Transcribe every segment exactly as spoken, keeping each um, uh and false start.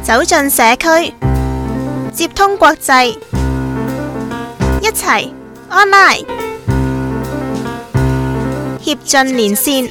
走進社區，接通國際，一齊 online 協進連線。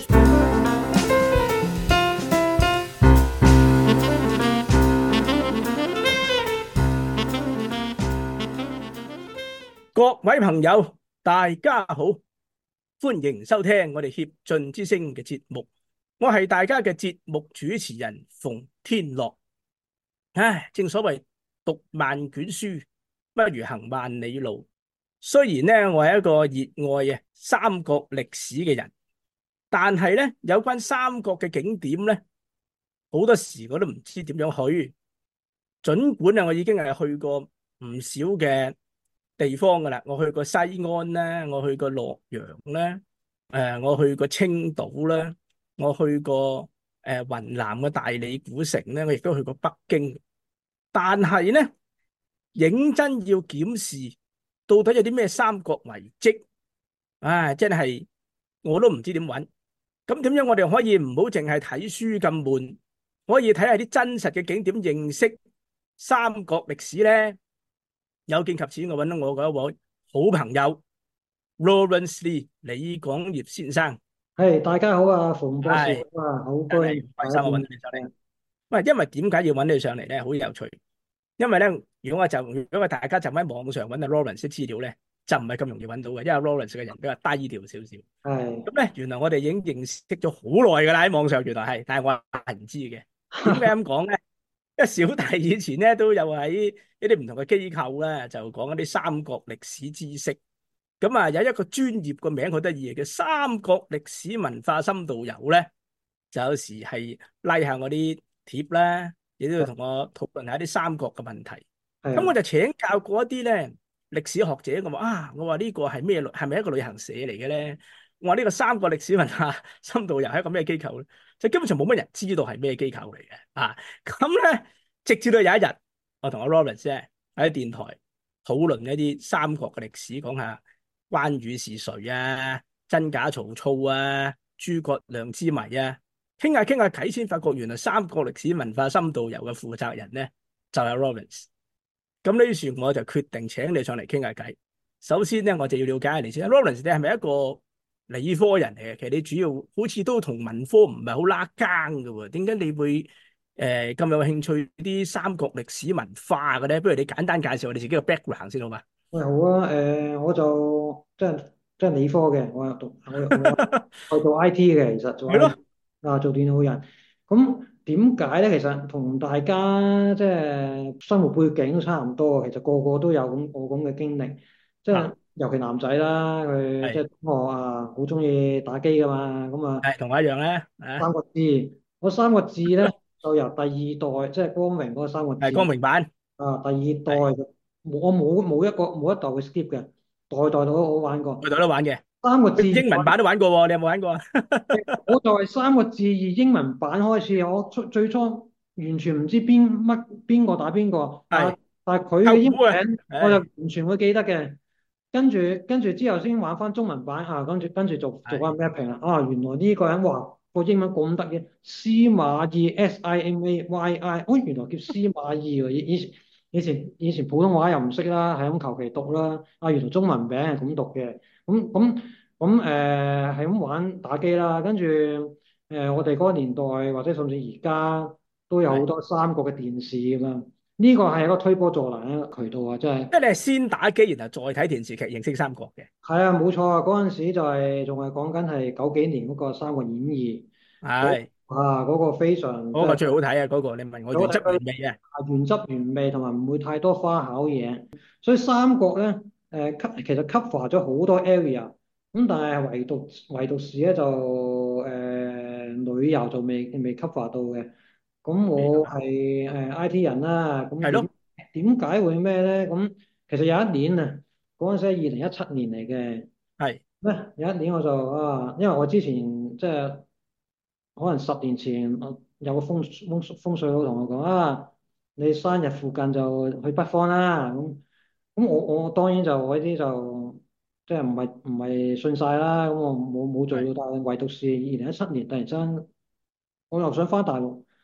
各位朋友，大家好，歡迎收聽我哋協進之聲嘅節目。我係大家嘅節目主持人馮天樂。唉，正所謂讀萬卷書，不如行萬里路。雖然咧，我係一個熱愛啊三國歷史嘅人，但係咧有關三國嘅景點咧，好多時我都唔知點樣去。儘管啊，我已經係去過唔少嘅地方噶啦，我去過西安啦，我去過洛陽啦，誒、呃，我去過青島啦，我去過誒、呃、雲南嘅大理古城咧，我亦都去過北京。但係咧，認真要檢視到底有啲咩三國遺跡，唉，真係我都唔知點揾。咁點樣我哋可以唔好淨係睇書咁悶，可以睇下啲真實嘅景點，認識三國歷史咧？有見及此，我揾到我嗰一位好朋友 Lawrence Lee 李廣業先生。 係，大家好啊，馮博士係， 啊，好高真係興大開心我揾家見面。 到你上嚟。喂，因為點解要揾你上嚟咧？好有趣。因為咧，如果我就如果大家就喺網上揾阿 Lawrence 嘅資料咧，就唔係咁容易揾到嘅，因為 Lawrence 嘅人比較低調少少。 係， 咁咧，原來我哋已經認識咗好耐㗎啦，喺網上原來係，但係我係唔知嘅。點解咁講咧？因為小弟以前咧都有喺一啲唔同嘅機構咧，就講一啲三國歷史知識。咁啊，有一個專業個名好得意嘅，叫三國歷史文化深度遊咧，就有時係拉下我啲貼啦，亦都要同我討論下啲三國嘅問題。咁我係， 就請教過一啲咧歷史學者，我話啊，我話呢個係咩？係咪一個旅行社嚟嘅咧？我話呢個三國歷史文化深度遊係一個咩機構咧？就基本上冇乜人知道係咩機構嚟嘅啊！咁咧，直至到有一日，我同阿 Lawrence 咧喺電台討論一啲三國嘅歷史，講下關羽是誰啊，真假曹操啊，諸葛亮之謎啊，傾下傾下偈，先發覺原來三國歷史文化深度遊嘅負責人咧就係 Lawrence。咁呢於是我就決定請你上嚟傾下偈。首先咧，我就要了解下你先。Lawrence，你係咪一個理科人嚟嘅？其實你主要好似都同文科唔係好拉更嘅喎。點解你會誒咁、呃、有興趣啲三國歷史文化嘅咧？不如你簡單介紹我哋自己嘅 background 先好嘛？ 喂，好啊，誒，我就即係即係理科嘅，我係讀我我我做 I T 嘅，其實做係 I T 咯， 啊，做電腦人。咁點解咧？其實同大家即係生活背景都差唔多，其實個個都有咁我咁嘅經歷，即啊， 係尤其男仔啦，佢即係係同學啊，好中意打機噶嘛，咁啊。 係同我一樣咧，啊， 三個字，嗰三個字咧就由第二代，即係光榮嗰三個係光字明版， 啊，第二代係冇我冇冇一個冇一代會 skip 嘅，代代都我玩過。 我度都玩嘅。 三個字以英文版都玩過喎，你有冇玩過啊？ 我就係三個字以英文版開始，我初最初完全唔知邊乜邊個打邊個，但係但係佢嘅英靠估啊！ 文名我就唉， 完全會記得嘅。跟住跟住之後先玩翻中文版啊，跟住跟住做做翻係 mapping 啦。啊，原來呢個人話個英文咁得意，司馬懿 S I M A Y I，哦，原來叫司馬懿喎。以以前以前以前普通話又唔識啦，係咁求其讀啦。啊，原來中文名係咁讀嘅。咁咁咁誒係咁玩打機啦。跟住誒、呃、我哋嗰個年代或者甚至而家都有好係， 多三國嘅電視咁樣。呢個係一個推波助瀾嘅一個渠道啊，真係。 即係你係先打機，然後再睇電視劇認識三國嘅。 係啊，冇錯啊！嗰陣時就係仲係講緊係九幾年嗰個《三國演義》嗰係啊嗰個非常即嗰個係最好睇啊！嗰個你問我原汁有睇佢原味啊！ 啊原汁原味，同埋唔會太多花巧嘢。所以三國咧誒 c 其實 cover 咗好多 area，咁但係唯獨唯獨是咧就誒、呃、旅遊就未未 cover 到嘅。咁我係誒 I T 人啦，咁點係咯， 點解會咩咧？咁其實有一年啊，嗰陣時係二零一七年嚟嘅。 係咩？有一年我就啊，因為我之前即係可能十年前，我有個風風風水佬同我講啊，你生日附近就去北方啦。咁咁我我當然就我呢啲就即係唔係唔係信晒啦。咁我冇冇做係到，但係唯獨是二零一七年突然間我又想翻大陸，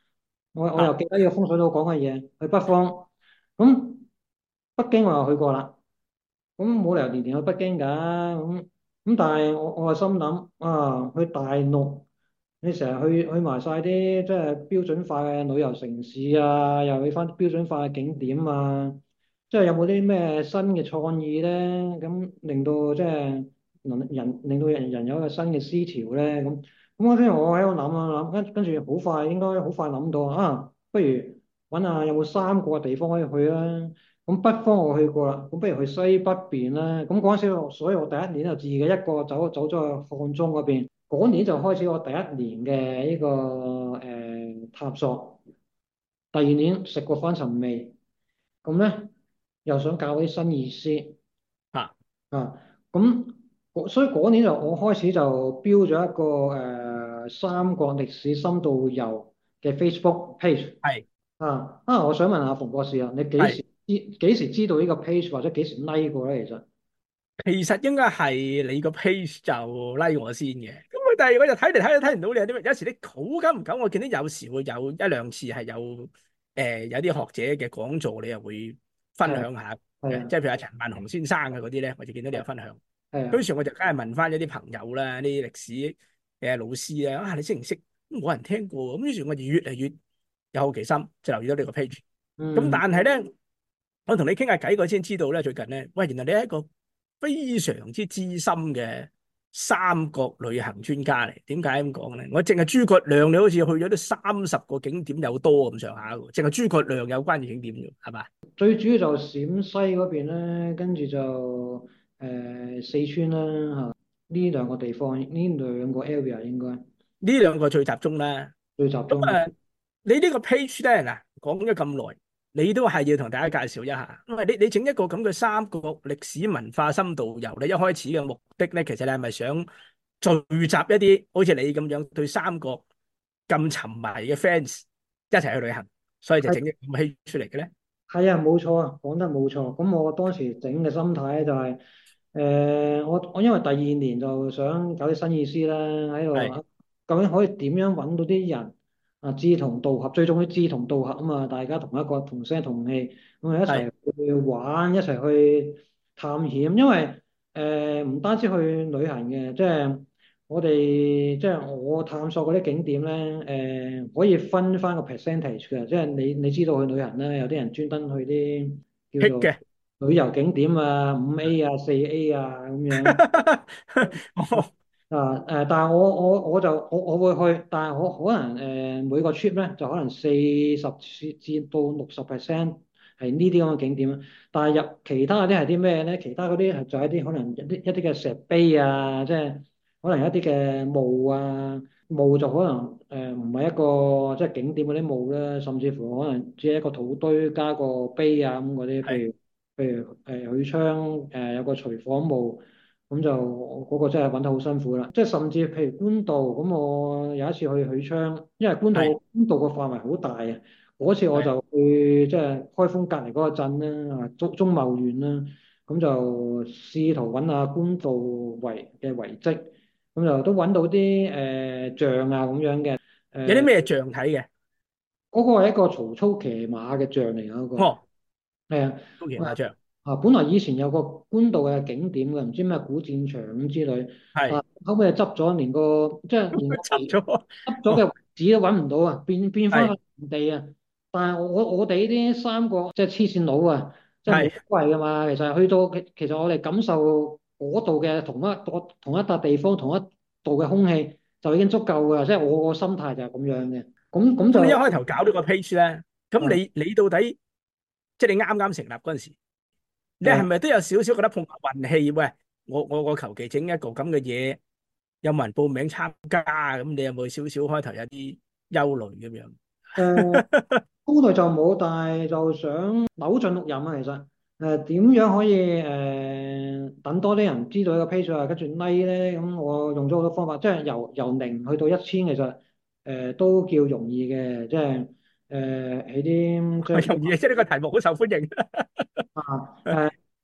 我我又啊， 記得呢個風水佬講嘅嘢，去北方，咁北京我又去過啦。咁冇理由年年去北京㗎，咁咁但係我我係心諗啊，去大陸你成日去去埋晒啲即係標準化嘅旅遊城市啊，又去翻啲標準化嘅景點啊，即係有冇啲咩新嘅創意咧？咁令到即係能人令到人人有一個新嘅思潮咧？咁咁嗰陣我喺度諗啊諗，跟跟住好快應該好快諗到啊，不如揾下有冇三個地方可以去啊？咁北方我去過啦，咁不如去西北邊啦。咁嗰陣時我，所以我第一年就自己一個走走咗去漢中嗰邊。嗰年就開始我第一年嘅呢、個誒、呃探索。第二年食過翻尋味，咁咧又想搞啲新意思啊， 啊。咁嗰所以嗰年就我開始就標咗一個誒、呃三國歷史深度遊嘅 Facebook page。 係啊啊！我想問下馮博士啊，你幾係， 時知幾時知道呢個 page 或者幾時 like 過咧？其實其實應該係你個 page 就拉我先嘅。咁佢但係我就睇嚟睇去睇唔到你有啲咩，有時你好久唔久，我見到有時會有一兩次係有誒、呃、有啲學者嘅講座，你又會分係享下嘅， 係啊即係譬如阿陳萬雄先生嘅嗰啲咧，我就見到你有分享。 係啊嗰時我就梗係問翻一啲朋友啦，啲歷史嘅老師咧，啊你識唔識？冇人聽過，咁於是我就越嚟越有好奇心，就留意到呢個 page。咁嗯但係咧，我同你傾下偈，我先知道咧，最近咧，喂，原來你係一個非常之資深嘅三國旅行專家嚟。點解咁講咧？我淨係諸葛亮，你好似去咗都三十個景點有多咁上下喎，淨係諸葛亮有關嘅景點啫，係嘛？ 最主要就陝西嗰邊咧，跟住就誒、呃四川啦嚇，呢兩個地方，呢兩個 area 應該呢兩個最集中啦。 最集中嘅。 咁啊，你呢個 page 咧嗱，講咗咁耐，你都係要同大家介紹一下，因為你你整一個咁嘅三國歷史文化深度遊，你一開始嘅目的咧，其實你係咪想聚集一啲好似你咁樣對三國咁沉迷嘅 fans 一齊去旅行，所以就整啲咁嘅 page 出嚟嘅咧？ 係啊，冇錯啊，講得冇錯。咁我當時整嘅心態咧就係、誒、我我因為第二年就想搞啲新意思啦，喺度係啊究竟可以點樣揾到啲人啊志同道合，最重要志同道合啊嘛，大家同一個同聲同氣，咁啊一係齊去玩，一齊去探險。因為誒唔單止去旅行嘅，即係我哋即係我探索嗰啲景點咧，誒、可以分翻個 percentage 嘅，即係你你知道去旅行咧，有啲人專登去啲叫做僻嘅。 旅遊景點啊，五 A 啊、四 A 啊咁樣哦， 啊誒，但係我我我就我我會去，但係我可能誒、呃每個 trip 咧就可能四十至至到六十 percent 係呢啲咁嘅景點啊，但係入其他嗰啲係啲咩咧？其他嗰啲係就係一啲可能一啲一啲嘅石碑啊，即係可能一啲嘅墓啊，墓就可能誒唔係一個即係景點嗰啲墓啦，甚至乎可能只係一個土堆加個碑啊咁嗰啲，譬係如。譬如誒許昌誒有個廚房墓，咁就嗰個真係揾得好辛苦啦。即係甚至譬如官渡，咁我有一次去許昌，因為官係渡官渡個範圍好大啊。嗰次我係就去即係開封隔離嗰個鎮啦，啊中中牟縣啦，咁就試圖揾下官渡遺嘅遺跡，咁就都揾到啲誒、呃像啊咁樣嘅。誒有啲咩像睇嘅？ 嗰個係一個曹操騎馬嘅像嚟嘅嗰個。 哦， 係啊， 高騎馬像啊，本來以前有個官渡嘅景點嘅，唔知咩古戰場咁之類， 係啊，後尾就執咗，連個即係連個遺執咗。 執咗嘅遺址都揾唔到啊，變變翻係個原地啊！但係我我哋呢啲三個即係黐線佬啊，即係冇係所謂噶嘛。其實去到其其實我哋感受嗰度嘅同一個同一笪地方同一度嘅空氣就已經足夠噶，即係我個心態就係咁樣嘅。咁咁咁你一就開頭搞呢個 page 咧，咁啊你你到底即係你啱啱成立嗰陣時，你係係咪都有少少覺得碰下運氣？喂，我我我求其整一個咁嘅嘢，有冇人報名參加啊？咁你有冇少少開頭有啲憂慮咁樣？ 誒。高度就冇，但係就想扭盡六壬啊！其實誒點樣可以誒、呃等多啲人知道呢個 page 啊，跟住 like 咧，咁我用咗好多方法，即係由由零去到一千，其實誒、呃、都叫容易嘅，即係誒喺啲即係容易，即係呢個題目好受歡迎。 啊誒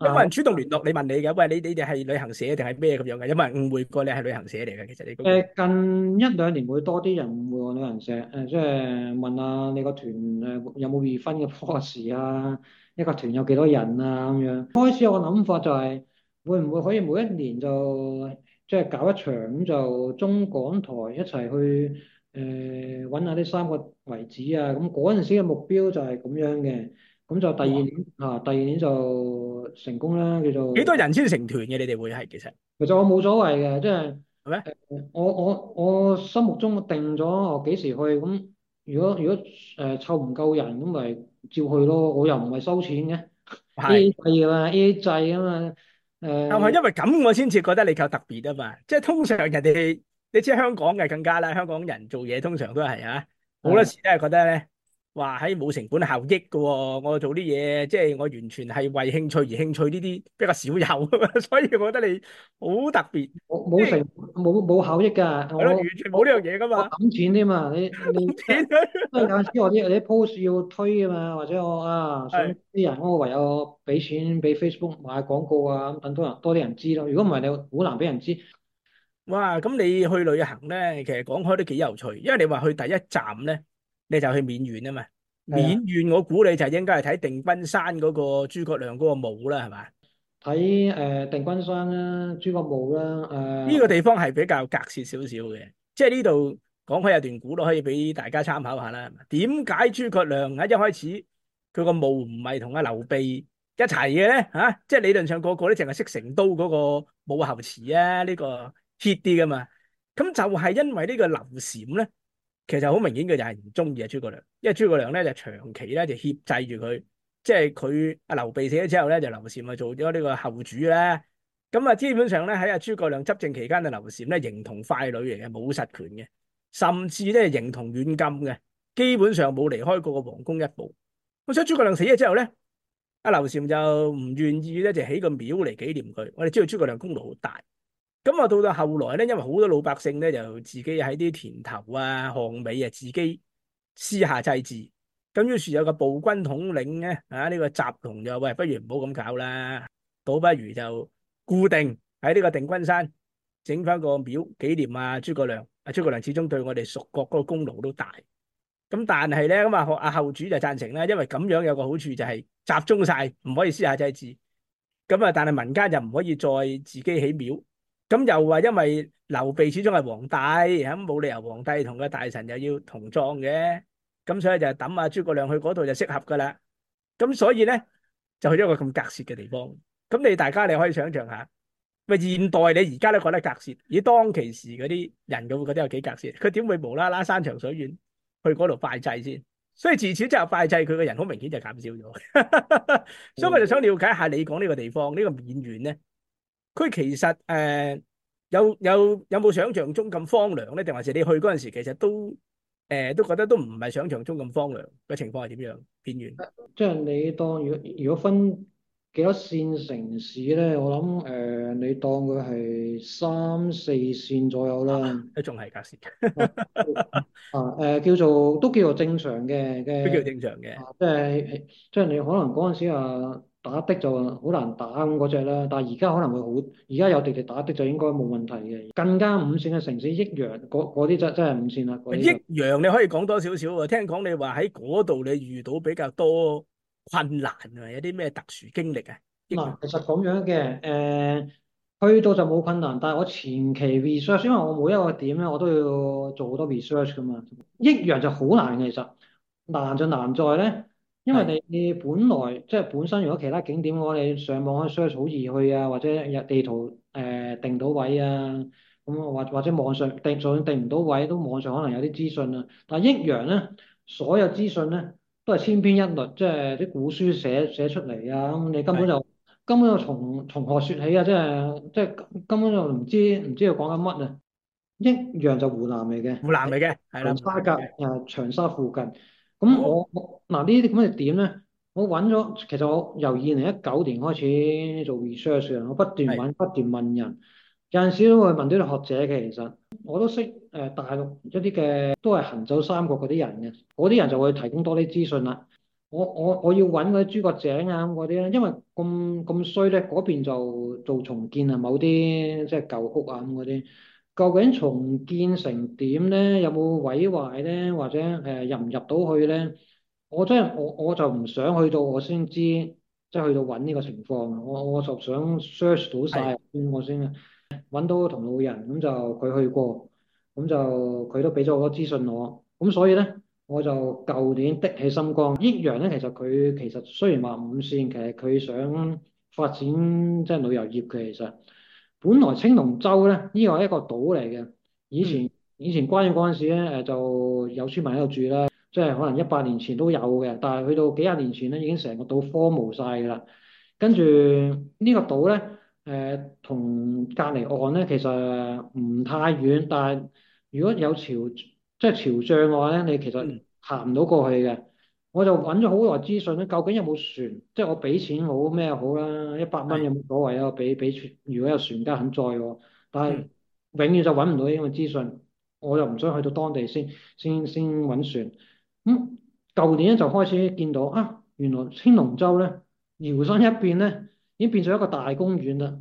有冇啊， 人主動聯絡你問你嘅？喂，你你哋係旅行社定係咩咁樣嘅？有冇人誤會過你係旅行社嚟嘅？其實你嗰個誒近一兩年會多啲人誤會我旅行社，誒即係問下你個團誒有冇 refund 嘅 policy 啊，一個團有幾多人啊咁樣。開始我個諗法就係、會唔會可以每一年就即係搞一場咁就中港台一齊去誒揾下呢三個遺址啊，咁嗰陣時嘅目標就係咁樣嘅，咁就第二哇， 年啊第二年就成功啦，叫做。 幾多人先成團嘅？你哋會係其實其實我冇所謂嘅，即係係咩？ 誒我我我心目中定咗我幾時去，咁如果如果誒湊唔夠人咁咪照去咯，我又唔係收錢嘅係， ，A A 制㗎嘛，A A 制啊嘛，誒就係因為咁我先至覺得你夠特別啊嘛。即係通常人哋你知香港嘅更加啦，香港人做嘢通常都係啊，好多係時都係覺得咧。話喺冇成本效益嘅喎，我做啲嘢即係我完全係為興趣而興趣呢啲比較少有啊嘛，所以我覺得你好特別， 冇即係冇成冇冇效益㗎， 係咯，完我全冇呢樣我嘢噶嘛， 我抌錢添嘛，你你即係咁點因為有陣時我啲我啲 post 要推啊嘛，或者我啊想係啲人，我唯有俾錢俾 Facebook 買廣告啊，咁等多人多啲人知咯。如果唔係你好難俾人知。 哇！咁你去旅行咧，其實講開都幾有趣，因為你話去第一站咧，你就去緬甸啊嘛。 係啊。 緬甸我估你就應該係睇定軍山嗰個諸葛亮嗰個墓啦，係嘛？ 睇誒、呃定軍山啦、珠江墓啦、誒、 呢個地方係比較隔涉少少嘅，即係呢度講開有段古都可以俾大家參考下啦。點解諸葛亮喺一開始佢個墓唔係同阿劉備一齊嘅咧？嚇、啊，即係理論上個個都淨係識成都嗰個武侯祠啊，呢、個 hit 啲噶嘛。咁就係因為呢個劉禪咧，其實好明顯佢就係唔中意阿諸葛亮，因為諸葛亮咧就長期咧就挾制住佢，即係佢阿劉備死咗之後咧，就劉禪啊做咗呢個後主啦。咁啊，基本上咧喺阿諸葛亮執政期間嘅劉禪咧，形同傀儡嚟嘅，冇實權嘅，甚至咧形同軟禁嘅，基本上冇離開過個皇宮一步。咁所以諸葛亮死咗之後咧，阿劉禪就唔願意咧，就起個廟嚟紀念佢。我哋知道諸葛亮功勞好大。咁啊，到到後來咧，因為好多老百姓咧就自己喺啲田頭啊、巷尾啊，自己私下祭祀。咁於是有個暴君統領咧，啊呢個習同就喂，不如唔好咁搞啦，倒不如就固定喺呢個定軍山整翻個廟紀念啊諸葛亮。啊諸葛亮始終對我哋蜀國嗰個功勞都大。咁但係咧，咁啊阿後主就贊成啦，因為咁樣有個好處就係集中晒，唔可以私下祭祀。咁啊，但係民間就唔可以再自己起廟。咁又話因為劉備始終係皇帝，咁冇理由皇帝同個大臣又要同葬嘅，咁所以就抌阿諸葛亮去嗰度就適合噶啦。咁所以咧就去咗一個咁隔涉嘅地方。咁你大家你可以想象下，喂現代你而家都覺得隔涉，而當其時嗰啲人佢會覺得有幾隔涉？佢點會無啦啦山長水遠去嗰度拜祭先？所以自此之後拜祭佢嘅人好明顯就減少咗。所以我就想了解下你講呢個地方呢、呢個緬甸咧。佢其實誒、呃、有有有冇想象中咁荒涼咧？定還是你去嗰陣時其實都誒、呃、都覺得都唔係想象中咁荒涼嘅情況係點樣？邊緣即係你當如果如果分幾多線城市咧，我諗誒、呃你當佢係三四線左右啦。 啊，都仲係隔涉， 啊啊誒叫做都叫做正常嘅都叫嘅正常嘅。 啊，即係即係你可能嗰陣時啊打的就好難打咁嗰只啦，但係而家可能會好，而家有地地打的就應該冇問題嘅。更加五線嘅城市，益陽嗰嗰啲真真係五線啦，嗰益啲就陽你可以講多少少喎？聽講你話喺嗰度你遇到比較多困難啊，有啲咩特殊經歷啊？益陽嗱，其實咁樣嘅誒。去到就冇困難，但係我前期 research，因為我每一個點咧，我都要做好多 research 噶嘛。益陽就好難嘅，其實難就難在咧，因為係你你本來即係本身，如果其他景點我哋上網可以 search 好易去啊，或者有地圖誒、呃、定到位啊，咁或或者網上定就算定唔到位，都網上可能有啲資訊啊。但係益陽咧，所有資訊咧都係千篇一律，即係啲古書寫寫出嚟啊，咁你根本係就〜根本就從從何說起啊！即係即係根本就唔知唔知佢講緊乜啊！益陽就湖南嚟嘅， 湖南嚟嘅，係啦， 長沙隔湖南嚟嘅。 誒長沙附近。咁哦， 我我嗱呢啲咁嘅點咧，我揾咗，其實我由二零一九年開始做 research 啊，我不斷係揾不斷問人，有陣時都會問啲學者嘅，其實我都識誒、呃、大陸一啲嘅都係行走三國嗰啲人嘅，嗰啲人就會提供多啲資訊啦。 我我我要揾嗰啲諸葛井啊咁嗰啲咧，因為咁咁衰咧，嗰邊就做重建啊，某啲即係舊屋啊咁嗰啲，究竟重建成點咧？有冇毀壞咧？或者誒、呃、入唔入到去咧？我真係我我就唔想去到我先知，即係去到揾呢個情況。我我就想 search 到係晒先，我先揾到同路人，咁就佢去過，咁就佢都俾咗好多資訊我，咁所以咧。我就舊年的起心肝，益陽咧，其實佢其實雖然話五線，其實佢想發展即係旅遊業嘅。其實本來青龍洲咧，呢個係一個島嚟嘅。以前嗯以前關羽嗰陣時咧，誒就有村民喺度住啦，即係可能一百年前都有嘅，但係去到幾廿年前咧，已經成個島荒蕪晒㗎啦。跟住呢個島咧，誒同隔離岸咧，其實唔太遠，但係如果有潮即係潮漲嘅話咧，你其實嗯行唔到過去嘅。我就揾咗好耐資訊咧，究竟有冇船？即係我俾錢好咩好啦，一百蚊有係冇所謂啊？我俾俾船，如果有船家肯載我，但係嗯永遠就揾唔到呢咁嘅資訊，我又唔想去到當地先先先揾船。咁舊年咧就開始見到啊，原來青龍洲咧，搖身一變咧，已經變咗一個大公園啦。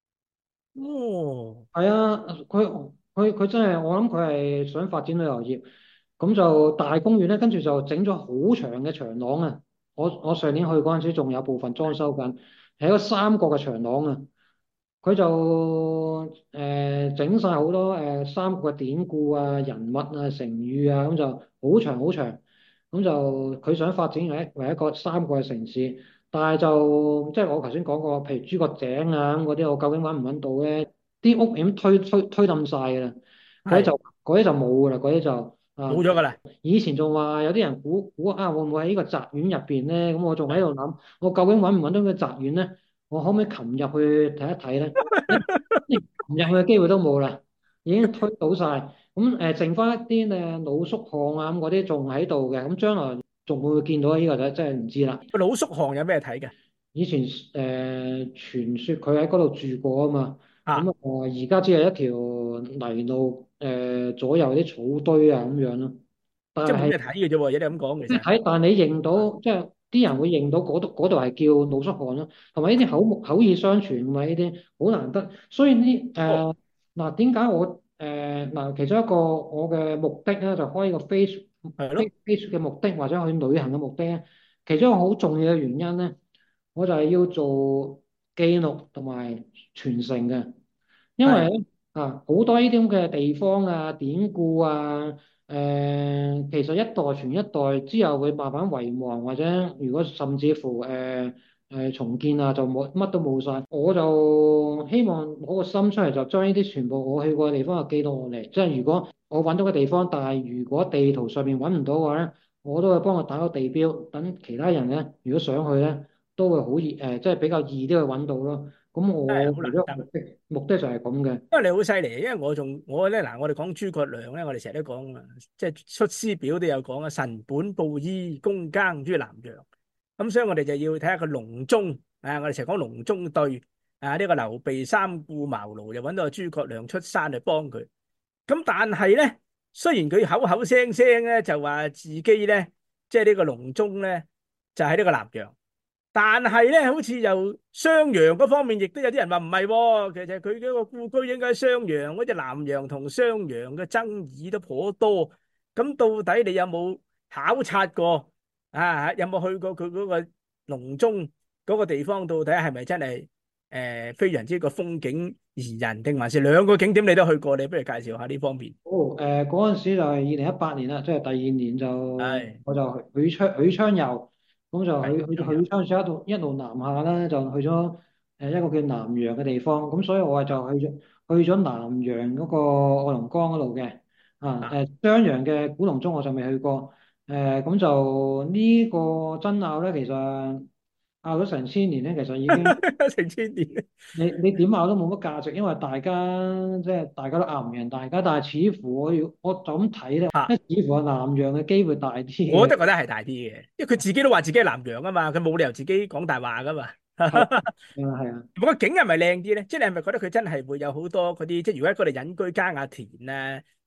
哦係啊，佢佢佢真係，我諗佢係想發展旅遊業，咁就大公園咧，跟住就整咗好長嘅長廊啊！我我上年去嗰陣時，仲有部分裝修緊，係一個三角嘅長廊啊！佢就誒整晒好多誒、呃、三國嘅典故啊、人物啊、成語啊，咁就好長好長。咁就佢想發展為一為一個三國嘅城市，但係就即係我頭先講過，譬如諸葛井啊咁嗰啲，我究竟揾唔揾到咧？啲屋已經推推推冧晒㗎啦，嗰啲係就嗰啲就冇㗎啦，嗰啲就啊， 冇咗㗎啦。 以前仲話有啲人估估啊，會唔會喺呢個宅院入邊咧？咁我仲喺係度諗，我究竟揾唔揾到個宅院咧？我可唔可以擒入去睇一睇咧？連擒入去嘅機會都冇啦，已經推倒晒。咁誒，剩翻一啲誒老宿巷啊咁嗰啲仲喺度嘅，咁將來仲會唔會見到呢個就真係唔知啦。 個老宿巷有咩睇嘅？ 以前誒、呃、傳說佢喺嗰度住過啊嘛，咁啊， 啊而家只係一條泥路，誒、呃、左右啲草堆啊咁樣咯。但係即係冇咩睇嘅啫喎，有啲咁講其實。 即係睇，但係你認到，即係啲人會認到嗰度嗰度係叫老宿漢咯，同埋呢啲口目口耳相傳，咪呢啲好難得。所以呢哦， 誒嗱，點解我誒嗱其中一個我嘅目的咧，就開呢個 face 係咯， face face 嘅目的或者去旅行嘅目的咧，其中一個好重要嘅原因咧，我就係要做記錄同埋傳承嘅。因為係咧啊，好多呢啲咁嘅地方啊、典故啊，誒、其實一代傳一代之後會慢慢遺忘，或者如果甚至乎誒誒、重建啊，就冇乜都冇晒。我就希望攞個心出嚟，就將呢啲全部我去過嘅地方就記錄落嚟。即係如果我揾到個地方，但係如果地圖上面揾唔到嘅話咧，我都會幫佢打個地標，等其他人咧，如果想去咧，都會好易誒、即係比較易啲去揾到咯。咁真係我其中一個好難得。 目的目的就係咁嘅。 因為你好犀利，因為我仲我咧嗱，我哋講諸葛亮咧，我哋成日都講啊，即係出師表都有講啊，神本布衣，躬耕於南陽。咁所以我哋就要睇下個隆中啊，我哋成日講隆中對啊，呢個劉備三顧茅廬，就揾到個諸葛亮出山去幫佢。咁但係咧，雖然佢口口聲聲咧就話自己咧，即係呢個隆中咧就喺呢個南陽。但係咧，好似又襄陽嗰方面，亦都有啲人話唔係喎。其實佢嗰個故居應該喺襄陽，嗰隻南陽同襄陽嘅爭議都頗多。咁到底你有冇考察過啊？有冇去過佢嗰個隆中嗰個地方？到底係咪真係誒、呃、非常之個風景宜人，定還是兩個景點你都去過？你不如介紹下呢方面。 哦，誒嗰陣時就係二零一八年啦，即係第二年就係我就去許昌許昌遊，咁就係去去到襄陽許昌市一路一路南下啦，就去咗誒一個叫南陽嘅地方，咁所以我就去咗去咗南陽嗰個臥龍崗嗰度嘅。啊啊， 誒襄陽嘅古龍鐘我就未去過，誒咁就呢個爭拗咧，其實拗咗成千年咧，其實已經。 成千年。 你你點拗都冇乜價值，因為大家即係大家都拗唔贏大家，但係似乎我要我就咁睇咧， 嚇， 即係似乎係南陽嘅機會大啲嘅。 我都覺得係大啲嘅，因為佢自己都話自己係南陽啊嘛，佢冇理由自己講大話噶嘛。 係啊係啊， 不過景係咪靚啲咧？即係你係咪覺得佢真係會有好多嗰啲，即係如果喺嗰度隱居耕下田啊，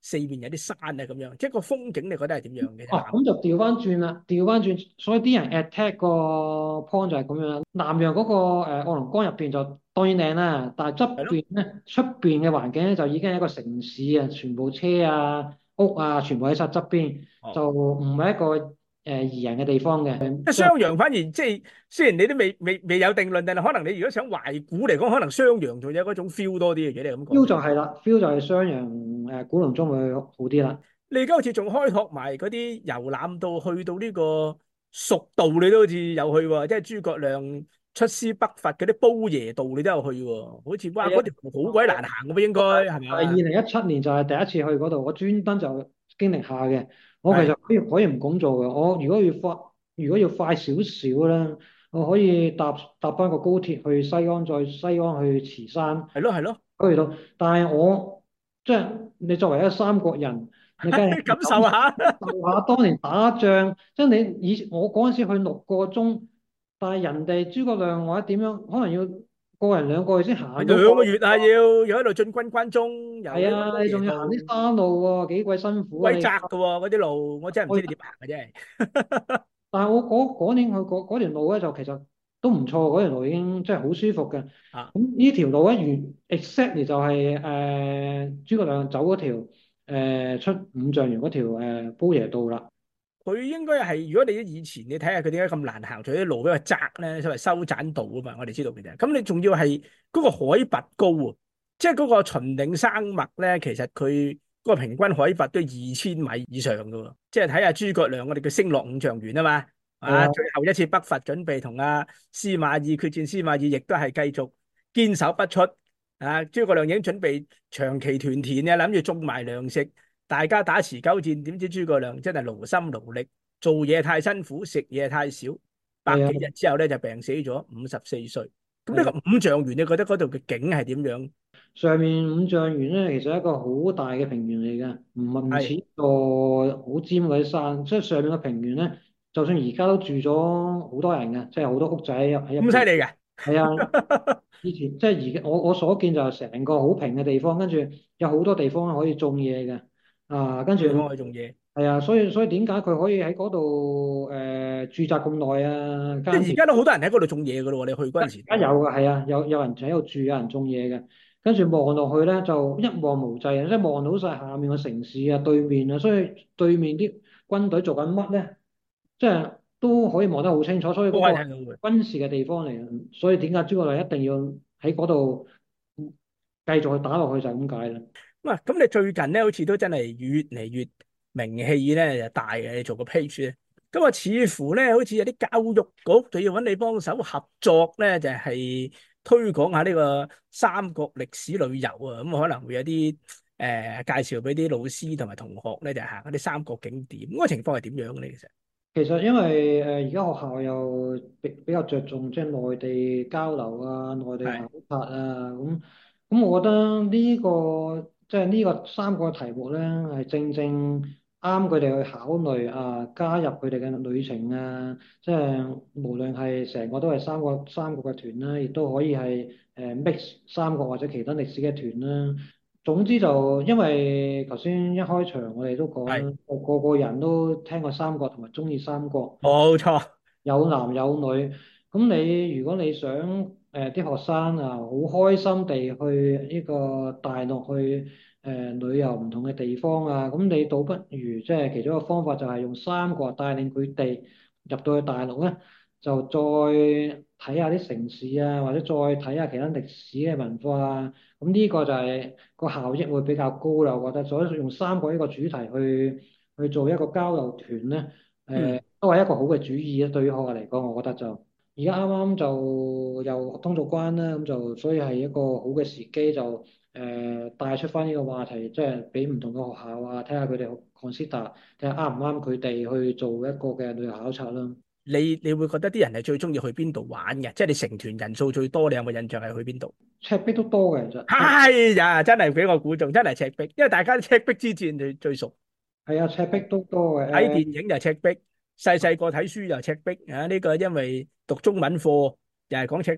四面有啲山啊咁樣，即係個風景你覺得係點樣嘅？ 哦，咁就調翻轉啦，調翻轉，所以啲人 attack 個 point 就係咁樣啦。南洋嗰、個誒臥龍崗入邊就當然靚啦，但係側係咯， 邊咧出邊嘅環境咧就已經係一個城市啊，全部車啊、屋啊，全部喺晒側邊， 哦， 就唔係一個誒、呃、宜人嘅地方嘅。 即係襄陽反而即係雖然你都未未未有定論，但係可能你如果想懷古嚟講，可能襄陽仲有嗰種 feel 多啲嘅，你咁講。 feel 就係啦，feel 就係襄陽誒古龍中會好啲啦。 你而家好似仲開拓埋嗰啲遊覽到去到呢個蜀道，你都好似有去喎，即係諸葛亮出師北伐嗰啲褒爺道，你都有去喎。好似哇， 係啊， 嗰條路好鬼難行嘅噃，應該係係二嘛？ 零一七年就係第一次去嗰度，我專登就經歷下嘅。我其係實可以可以唔咁做嘅。我如果要快，如果要快少少咧，我可以搭搭翻個高鐵去西安，再西安去慈山係咯係咯， 去到。但係我即係你作為一個三國人，你梗係感感受受下。 下當年打仗。即係你以我嗰陣時去六個鐘，但係人哋諸葛亮或者點樣，可能要個人兩個月先行到過去。 兩個月啊，要又喺度進軍關中，又喺度係啊，你仲要褒爺道， 行啲山路喎，幾鬼辛苦啊！你鬼窄嘅喎嗰啲路，我真係唔知你點行嘅真係。 但係我嗰嗰年去嗰嗰條路咧，就其實都唔錯，嗰條路已經真係好舒服嘅。 啊， 咁呢條路咧，原 exactly 就係誒諸葛亮走嗰條、呃、出五丈原嗰條誒褒爺道啦。 佢應該係，如果你以前你睇下佢點解咁難行，除咗啲路比較窄咧，所謂修棧道啊嘛，我哋知道嘅啫。咁你仲要係嗰個海拔高啊，即係嗰個秦嶺生脈咧，其實佢嗰個平均海拔都二千米以上嘅喎。即係睇下諸葛亮，我哋叫星落五丈原啊嘛，啊， 係啊， 最後一次北伐準備同阿司馬懿決戰，司馬懿亦都係繼續堅守不出。啊，諸葛亮已經準備長期屯田嘅，諗住種埋糧食。大家打持久戰，點知諸葛亮真係勞心勞力，做嘢太辛苦，食嘢太少，百係啊， 幾日之後咧就病死咗，五十四歲。咁呢係啊。 個五丈原，你覺得嗰度嘅景係點樣？ 上面五丈原咧，其實係一個好大嘅平原嚟嘅，唔係唔係似個好尖嗰啲山。即係上面嘅平原咧，就算而家都住咗好多人嘅，即係好多屋仔喺喺入邊。 咁犀利嘅？ 係啊，以前即係而家我我所見就係成個好平嘅地方，跟住有好多地方可以種嘢嘅。啊，跟住地方可以種嘢， 係啊，所以所以點解佢可以喺嗰度誒駐紮咁耐啊？耕田。 即係而家都好多人喺嗰度種嘢噶咯。你去嗰陣時都係。 而家有嘅，係啊，有有人喺度住，有人種嘢嘅。跟住望落去咧，就一望無際啊，即係望到晒下面個城市啊、對面啊，所以對面啲軍隊做緊乜咧，即係都可以望得好清楚。所以都嗰個可以睇到嘅。 軍事嘅地方嚟嘅，所以點解諸葛亮一定要喺嗰度繼續去打落去就係咁解啦。 咁啊，咁你最近咧好似都真係越嚟越名氣咧就大嘅，你做個 page 咧，咁啊似乎咧好似有啲教育局就要揾你幫手合作咧，就係、推廣下呢個三國歷史旅遊啊，咁可能會有啲誒、呃、介紹俾啲老師同埋同學咧，就行嗰啲三國景點，咁、個情況係點樣嘅咧？其實其實因為誒而家學校又比比較着重即係內地交流啊、內地係考察啊，咁咁我覺得呢個即係呢個三個題目咧係正正啱佢哋去考慮啊，加入佢哋嘅旅程啊，即係無論係成個都係三個三國嘅團啦，亦都可以係誒 mix 三國或者其他歷史嘅團啦。總之就因為頭先一開場我哋都講係啦，個個個人都聽過三國同埋中意三國， 冇錯。 有男有女。咁你如果你想誒啲學生啊好開心地去呢個大陸去誒、呃、旅遊唔同嘅地方啊，咁你倒不如即係其中一個方法就係用三國帶領佢哋入到去大陸咧，就再睇下啲城市啊，或者再睇下其他歷史嘅文化啊。咁呢個就係個效益會比較高啦，我覺得。所以用三國呢個主題去去做一個交流團咧，誒、 嗯。 呃、都係一個好嘅主意啊！對於我嚟講，我覺得就而家啱啱就又通咗關啦，咁就所以係一個好嘅時機，就誒、呃、帶出翻呢個話題，即係俾唔同嘅學校啊，睇下佢哋 consider 睇下啱唔啱佢哋去做一個嘅旅遊考察啦。 你你會覺得啲人係最中意去邊度玩嘅？即係你成團人數最多，你有冇印象係去邊度？ 赤壁都多嘅，其實係呀，真係俾我估中，真係赤壁，因為大家赤壁之戰最最熟， 係啊，赤壁都多嘅。 睇誒、 電影就赤壁，細細個睇書就赤壁啊！呢、個因為讀中文課又係講赤壁，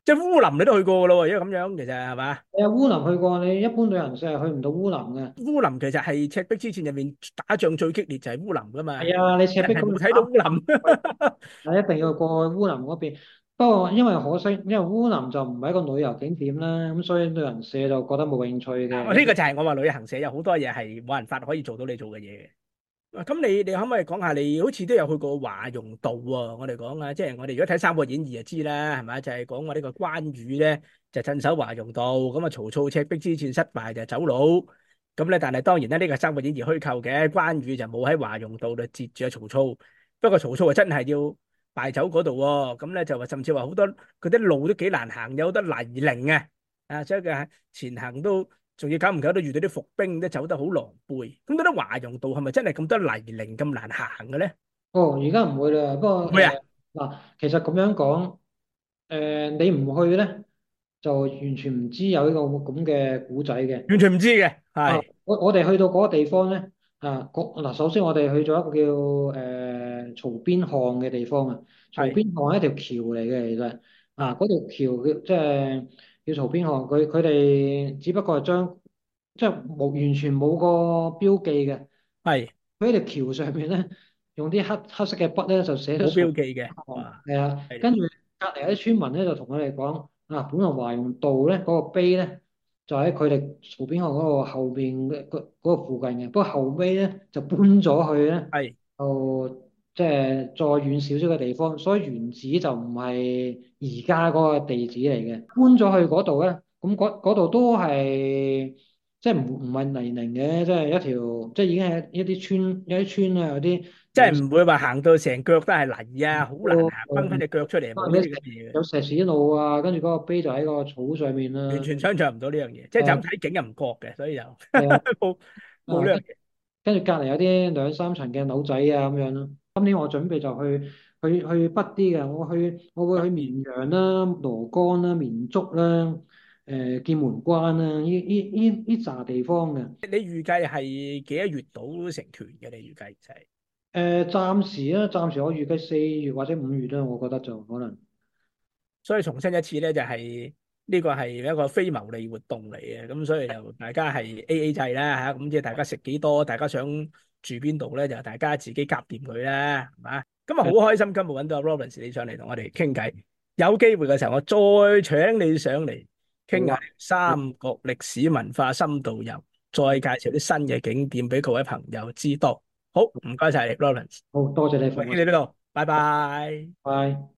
即係烏林你都去過噶咯喎，因為咁樣其實係嘛？ 你有烏林去過，你一般旅行社係去唔到烏林嘅。 烏林其實係赤壁之戰入面打仗最激烈就係烏林噶嘛， 係啊，你赤壁咁人係冇睇到烏林。 係一定要過去烏林嗰邊。不過因為可惜，因為烏林就唔係一個旅遊景點啦，咁所以旅行社就覺得冇興趣啊， 嘅。 呢個就係我話旅行社有好多嘢係冇辦法可以做到你做嘅嘢嘅。啊咁你你可唔可以講下你好似都有去過華容道喎？我哋講啊，即係我哋如果睇《三國演義》就知啦，係咪？就係講我呢個關羽咧就鎮守華容道，咁啊曹操赤壁之戰失敗就走佬，咁咧但係當然咧呢個《三國演義》虛構嘅，關羽就冇喺華容道度截住阿曹操，不過曹操啊真係要敗走嗰度喎，咁咧就話甚至話好多嗰啲路都幾難行，有好多泥濘啊，啊所以佢前行都。仲要搞唔搞到遇到啲伏兵都走得好狼狽，咁覺得華容道係咪真係咁多泥濘咁難行嘅咧？ 哦，而家唔會啦。不過會啊， 誒嗱，其實咁樣講，誒、你唔去咧，就完全唔知有呢個咁嘅古仔嘅。 完全唔知嘅， 啊， 係我我哋去到嗰個地方咧，啊，嗱，首先我哋去咗一個叫誒曹邊巷嘅地方啊。曹係邊巷係一條橋嚟嘅，其實啊， 啊嗰條橋叫即係叫曹邊巷，佢佢哋只不過係將即係冇完全冇個標記嘅。 係佢喺條橋上面咧，用啲黑黑色嘅筆咧就寫咗曹邊冇標記嘅， 巷， 哇， 係啊， 係跟住隔離有啲村民咧就同佢哋講啊，本來華容道咧嗰個碑咧。就喺佢哋曹邊巷嗰個後邊嘅嗰嗰個附近嘅，不過後尾咧就搬咗去咧， 係就即係再遠少少嘅地方，所以原址就唔係而家嗰個地址嚟嘅，搬咗去嗰度咧，咁嗰嗰度都係即係唔唔係泥濘嘅，即係一條即係已經係一啲村有啲村啊，有啲即係有唔會話行到成腳都係泥啊，好難行，掹翻隻腳出嚟，冇呢有啲咁嘅嘢嘅， 有石屎路啊，跟住嗰個碑就喺個草上面啦， 完全想象唔到呢樣嘢，即係就咁睇景又唔覺嘅，所以就係啊。 冇冇啊，跟呢樣嘢。 跟住隔離有啲兩三層嘅樓仔啊咁樣咯。今年我準備就去去去北啲嘅，我去我會去綿陽啦、蘿崗啦、綿竹啦、誒劍門關啦，呢呢呢呢扎地方嘅。 你預計係幾多月到成團嘅？你預計就係、 誒暫時啊，暫時我預計四月或者五月啦，我覺得就可能。 所以重申一次咧，就係、呢個係一個非牟利活動嚟嘅，咁所以就大家係 A A 制啦嚇，咁即係大家食幾多，大家想住邊度咧，就大家自己夾掂佢啦，係嘛？今日好開心，今日揾到阿 Lawrence 你上嚟同我哋傾偈，有機會嘅時候我再請你上嚟傾下好啊， 三國歷史文化深度遊，再介紹啲新嘅景點俾各位朋友知道。好，唔該晒你，Lawrence， 好多謝你，馮我傾愛， 到呢度，拜拜。 拜。